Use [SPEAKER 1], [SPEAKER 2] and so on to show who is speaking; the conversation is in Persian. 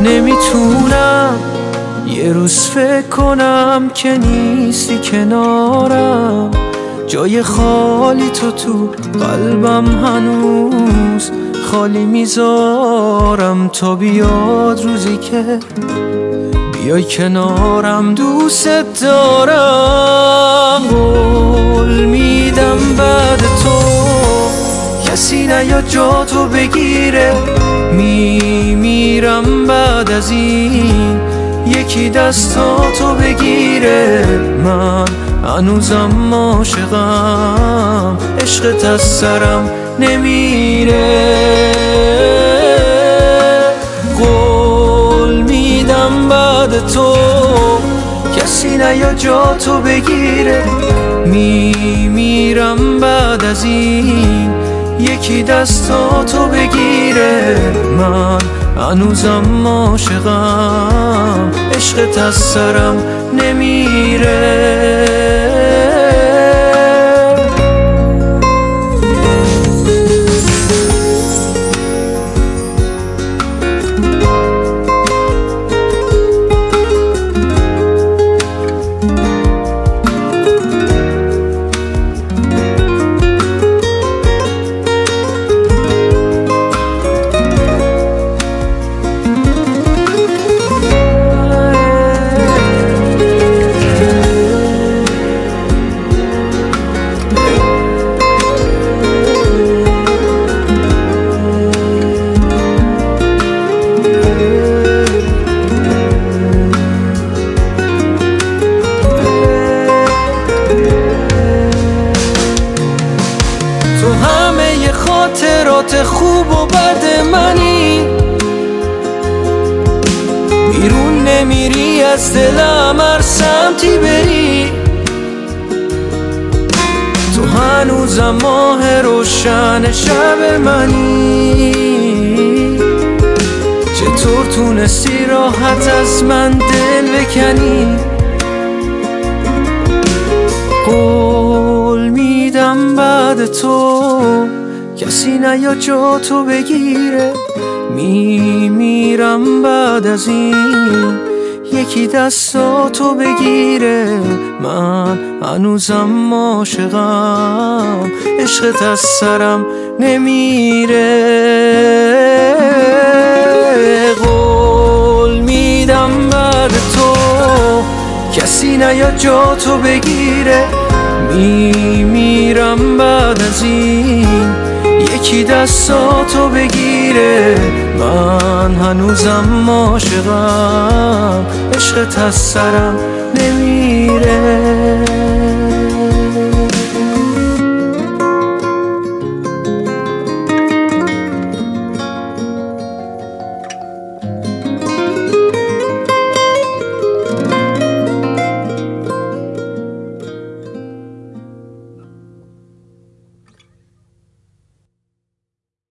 [SPEAKER 1] نمیتونم یه روز فکر کنم که نیستی کنارم. جای خالی تو قلبم هنوز خالی میذارم تا بیاد روزی که بیای کنارم. دوست دارم، قول میدم بعد تو کسی نیاد جا تو بگیره. میمیرم بعد از این یکی دستاتو بگیره. من هنوزم عاشقم، عشقت از سرم نمیره. قول میدم بعد تو کسی نیاد جا تو بگیره. میمیرم بعد از این یکی دستاتو بگیره. من هنوزم عاشقم، عشقت از سرم نمیره. خاطرات خوب و بد منی، بیرون نمیری از دلم هر سمتی بری. تو هنوزم ماه روشن شب منی، چطور تونستی راحت از من دل بکنی. قول میدم بعد تو کسی نیاد جا تو بگیره. میمیرم بعد از این یکی دستاتو بگیره. من هنوزم عاشقم، عشقت از سرم نمیره. قول میدم بعد تو کسی نیاد جا تو بگیره. میمیرم بعد از این یکی دستاتو بگیره. من هنوزم عاشقم، عشقت از سرم نمیره.